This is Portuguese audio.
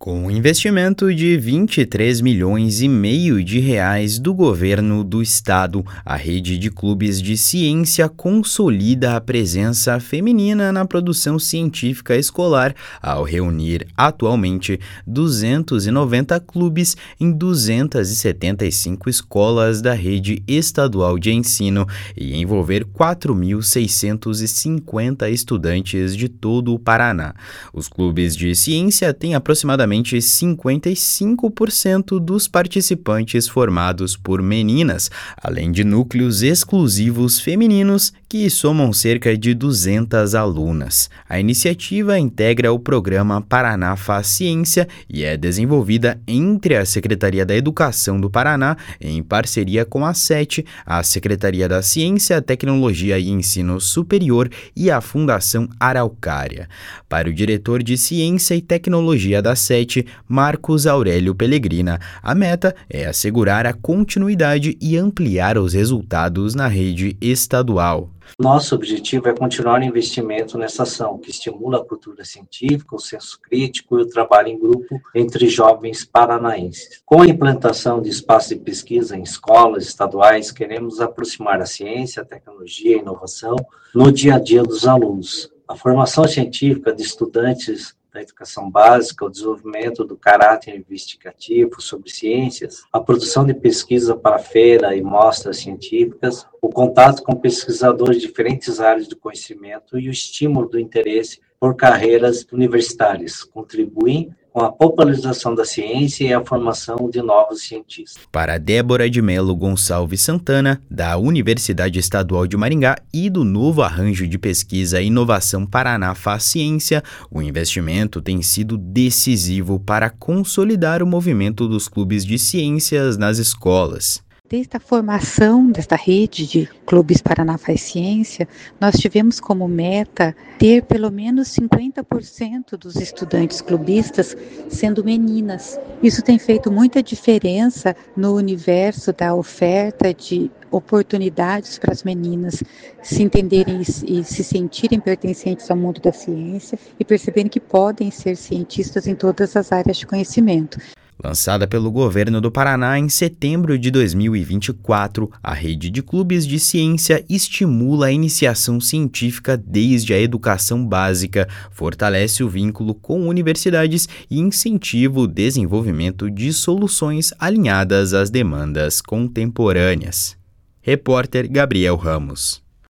Com um investimento de 23 milhões e meio de reais do governo do estado, a rede de clubes de ciência consolida a presença feminina na produção científica escolar ao reunir atualmente 290 clubes em 275 escolas da rede estadual de ensino e envolver 4.650 estudantes de todo o Paraná. Os clubes de ciência têm aproximadamente 55% dos participantes formados por meninas, além de núcleos exclusivos femininos que somam cerca de 200 alunas. A iniciativa integra o programa Paraná Faz Ciência e é desenvolvida entre a Secretaria da Educação do Paraná, em parceria com a SET, a Secretaria da Ciência, Tecnologia e Ensino Superior e a Fundação Araucária. Para o diretor de Ciência e Tecnologia da SET, Marcos Aurélio Pellegrina, a meta é assegurar a continuidade e ampliar os resultados na rede estadual. Nosso objetivo é continuar o investimento nessa ação, que estimula a cultura científica, o senso crítico e o trabalho em grupo entre jovens paranaenses. Com a implantação de espaços de pesquisa em escolas estaduais, queremos aproximar a ciência, a tecnologia e a inovação no dia a dia dos alunos. A formação científica de estudantes da educação básica, o desenvolvimento do caráter investigativo sobre ciências, a produção de pesquisa para feira e mostras científicas, o contato com pesquisadores de diferentes áreas do conhecimento e o estímulo do interesse por carreiras universitárias contribuem com a popularização da ciência e a formação de novos cientistas. Para Débora de Melo Gonçalves Santana, da Universidade Estadual de Maringá e do novo arranjo de pesquisa e inovação Paraná Faz Ciência, o investimento tem sido decisivo para consolidar o movimento dos clubes de ciências nas escolas. Desde a formação desta rede de clubes Paraná Faz Ciência, nós tivemos como meta ter pelo menos 50% dos estudantes clubistas sendo meninas. Isso tem feito muita diferença no universo da oferta de oportunidades para as meninas se entenderem e se sentirem pertencentes ao mundo da ciência e perceberem que podem ser cientistas em todas as áreas de conhecimento. Lançada pelo governo do Paraná em setembro de 2024, a rede de clubes de ciência estimula a iniciação científica desde a educação básica, fortalece o vínculo com universidades e incentiva o desenvolvimento de soluções alinhadas às demandas contemporâneas. Repórter Gabriel Ramos.